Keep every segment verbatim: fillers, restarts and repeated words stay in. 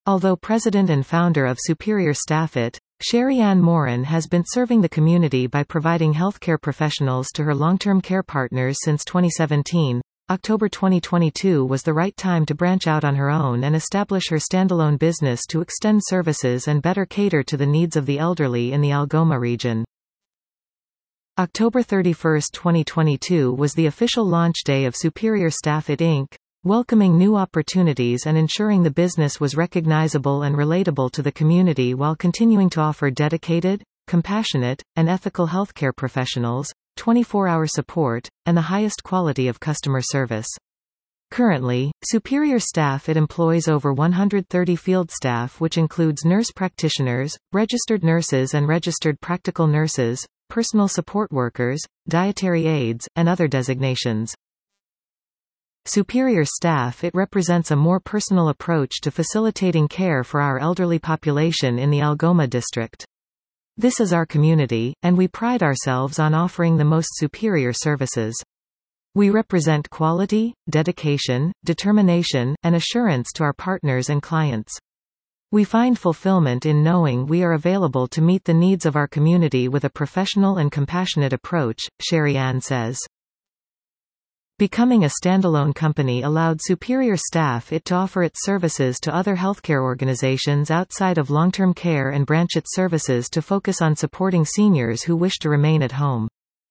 Although president and founder of Superior Staffit, Sherry Ann Morin has been serving the community by providing healthcare professionals to her long-term care partners since twenty seventeen. October twenty twenty-two was the right time to branch out on her own and establish her standalone business to extend services and better cater to the needs of the elderly in the Algoma region. October thirty-first, twenty twenty-two was the official launch day of Superior Staffit Incorporated, welcoming new opportunities and ensuring the business was recognizable and relatable to the community while continuing to offer dedicated, compassionate, and ethical healthcare professionals, twenty-four hour support, and the highest quality of customer service. Currently, Superior Staffit employs over one hundred thirty field staff, which includes nurse practitioners, registered nurses and registered practical nurses, personal support workers, dietary aides, and other designations. Superior Staffit represents a more personal approach to facilitating care for our elderly population in the Algoma district. This is our community, and we pride ourselves on offering the most superior services. We represent quality, dedication, determination, and assurance to our partners and clients. We find fulfillment in knowing we are available to meet the needs of our community with a professional and compassionate approach, Sherry Ann says. Becoming a standalone company allowed Superior Staffit to offer its services to other healthcare organizations outside of long-term care and branch its services to focus on supporting seniors who wish to remain at home.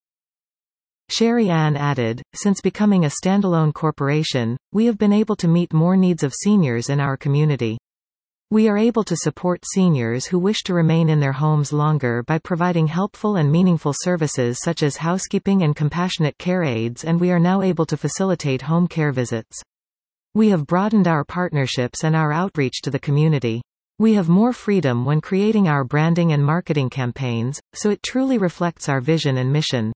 Sherry Ann added, "Since becoming a standalone corporation, we have been able to meet more needs of seniors in our community. We are able to support seniors who wish to remain in their homes longer by providing helpful and meaningful services such as housekeeping and compassionate care aides, and we are now able to facilitate home care visits. We have broadened our partnerships and our outreach to the community. We have more freedom when creating our branding and marketing campaigns, so it truly reflects our vision and mission."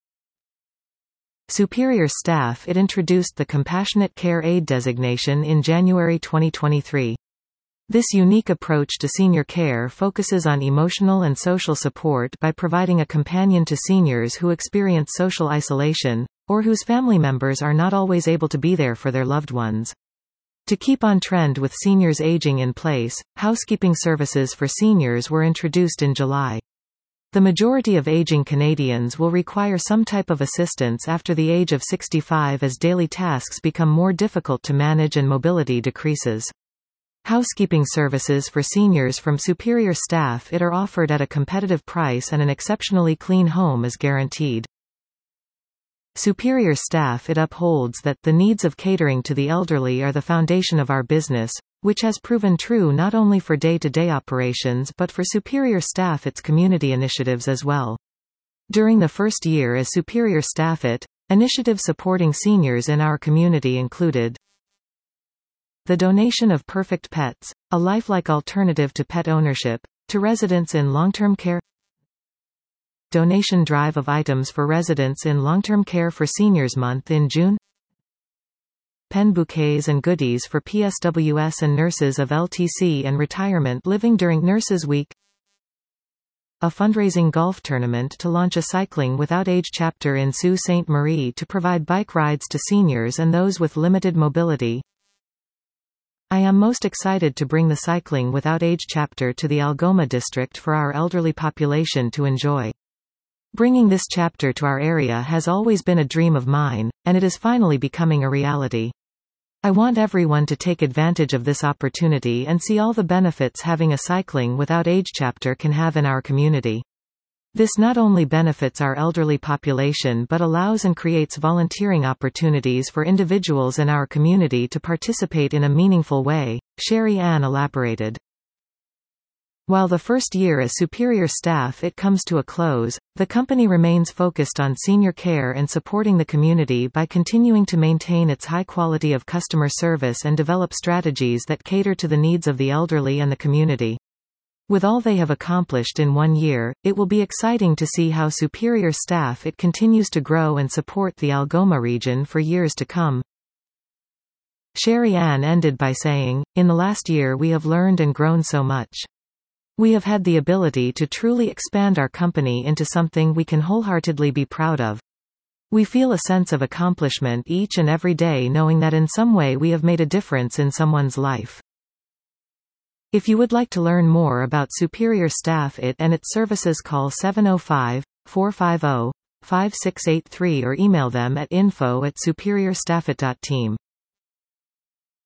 Superior Staffit introduced the Compassionate Care Aide designation in January twenty twenty-three. This unique approach to senior care focuses on emotional and social support by providing a companion to seniors who experience social isolation, or whose family members are not always able to be there for their loved ones. To keep on trend with seniors aging in place, housekeeping services for seniors were introduced in July. The majority of aging Canadians will require some type of assistance after the age of sixty-five as daily tasks become more difficult to manage and mobility decreases. Housekeeping services for seniors from Superior Staffit are offered at a competitive price and an exceptionally clean home is guaranteed. Superior Staffit upholds that the needs of catering to the elderly are the foundation of our business, which has proven true not only for day-to-day operations but for Superior Staffit's community initiatives as well. During the first year as Superior Staffit, initiatives supporting seniors in our community included the donation of Perfect Pets, a lifelike alternative to pet ownership, to residents in long-term care. Donation drive of items for residents in long-term care for Seniors Month in June. Pen bouquets and goodies for P S W S and nurses of L T C and retirement living during Nurses Week. A fundraising golf tournament to launch a Cycling Without Age chapter in Sault Ste. Marie to provide bike rides to seniors and those with limited mobility. I am most excited to bring the Cycling Without Age chapter to the Algoma district for our elderly population to enjoy. Bringing this chapter to our area has always been a dream of mine, and it is finally becoming a reality. I want everyone to take advantage of this opportunity and see all the benefits having a Cycling Without Age chapter can have in our community. This not only benefits our elderly population but allows and creates volunteering opportunities for individuals in our community to participate in a meaningful way, Sherry Ann elaborated. While the first year as Superior Staffit comes to a close, the company remains focused on senior care and supporting the community by continuing to maintain its high quality of customer service and develop strategies that cater to the needs of the elderly and the community. With all they have accomplished in one year, it will be exciting to see how Superior Staffit continues to grow and support the Algoma region for years to come. Sherry Ann ended by saying, "In the last year we have learned and grown so much. We have had the ability to truly expand our company into something we can wholeheartedly be proud of. We feel a sense of accomplishment each and every day knowing that in some way we have made a difference in someone's life." If you would like to learn more about Superior Staff I T and its services, call seven oh five, four five zero, five six eight three or email them at info at superior staff it dot team.